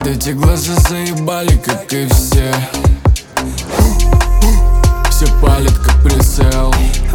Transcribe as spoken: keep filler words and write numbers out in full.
эти глаза заебали, как и все. Все палит, как прицел.